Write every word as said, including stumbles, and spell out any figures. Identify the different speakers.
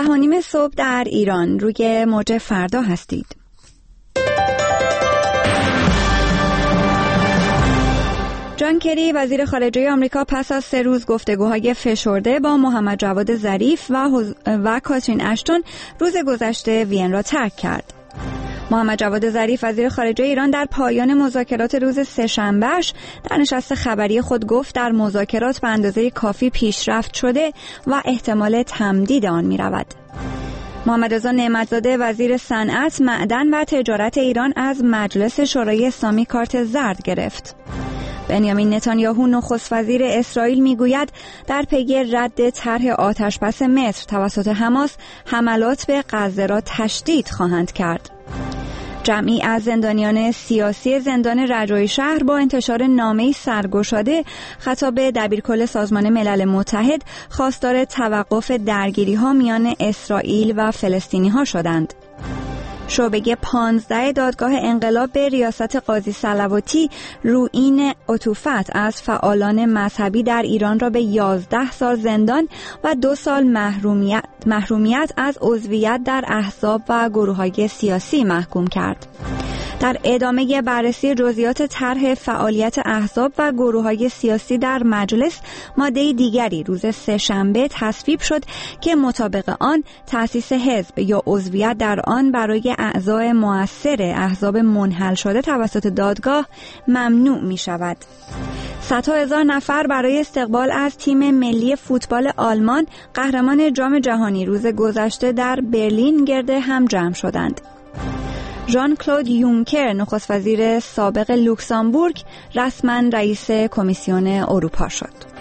Speaker 1: ده و نیم صبح در ایران. روی موج فردا هستید. جان کری وزیر خارجه آمریکا پس از سه روز گفتگوهای فشرده با محمد جواد ظریف و, حز... و کاترین اشتون روز گذشته وین را ترک کرد. محمد جواد ظریف وزیر خارجه ایران در پایان مذاکرات روز سه‌شنبه‌اش در نشست خبری خود گفت در مذاکرات به اندازه کافی پیشرفت شده و احتمال تمدید آن می‌رود. محمد رضا نعمت‌زاده وزیر صنعت، معدن و تجارت ایران از مجلس شورای اسلامی کارت زرد گرفت. بنیامین نتانیاهو نخست وزیر اسرائیل میگوید در پی رد طرح آتشبس مصر توسط حماس حملات به غزه را تشدید خواهند کرد. جمعی از زندانیان سیاسی زندان رجایی شهر با انتشار نامه‌ای سرگشاده خطاب دبیرکل سازمان ملل متحد خواستار توقف درگیری‌ها میان اسرائیل و فلسطینی‌ها شدند. شعبه پانزده دادگاه انقلاب به ریاست قاضی صلواتی روئین عطوفت از فعالان مذهبی در ایران را به یازده سال زندان و دو سال محرومیت, محرومیت از عضویت در احزاب و گروه‌های سیاسی محکوم کرد. در ادامه بررسی جزئیات طرح فعالیت احزاب و گروه‌های سیاسی در مجلس، ماده دیگری روز سه‌شنبه تصویب شد که مطابق آن تأسیس حزب یا عضویت در آن برای اعضای مؤثر احزاب منحل شده توسط دادگاه ممنوع می شود. صدها هزار نفر برای استقبال از تیم ملی فوتبال آلمان قهرمان جام جهانی روز گذشته در برلین گرد هم جمع شدند. ژان کلود یونکر نخست وزیر سابق لوکزامبورگ رسما رئیس کمیسیون اروپا شد.